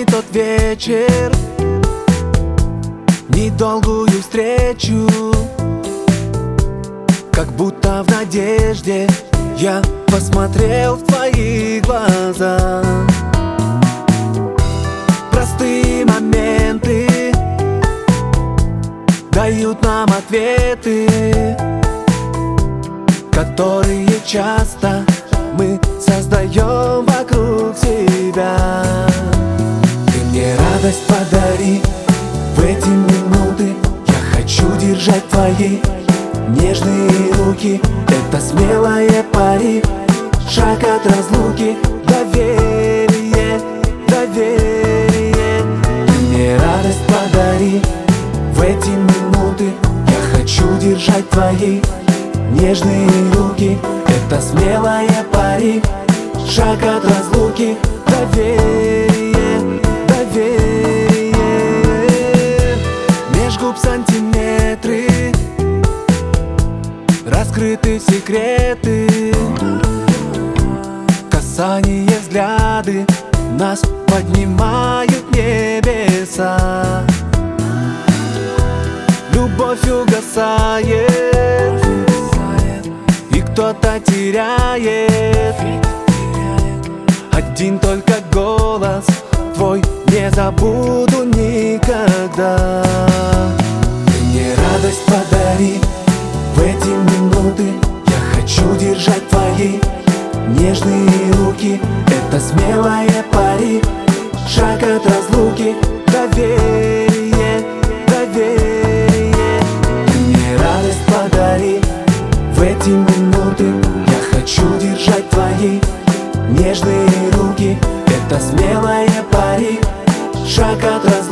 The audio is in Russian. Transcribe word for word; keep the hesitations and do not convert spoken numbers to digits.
Вспомни тот вечер, недолгую встречу, как будто в надежде я посмотрел в твои глаза. Простые моменты дают нам ответы, которые часто мы создаем вокруг себя. Ты мне радость подари в эти минуты. Я хочу держать твои нежные руки. Это смелое пари, шаг от разлуки. Доверие, доверие. Ты мне радость подари в эти минуты. Я хочу держать твои нежные руки. Это смелое пари, шаг от разлуки. Доверие, доверие. Меж губ сантиметры, раскрыты секреты. Касания, взгляды нас поднимают в небеса. Любовь угасает, и кто-то теряет. Один только голос твой не забуду никогда. Ты мне радость подари в эти минуты. Я хочу держать твои нежные руки. Это смелое пари, шаг от разлуки. Доверие, доверие. Ты мне радость подари в эти минуты. Я хочу держать твои нежные руки. Это смелое пари, шаг от разлуки.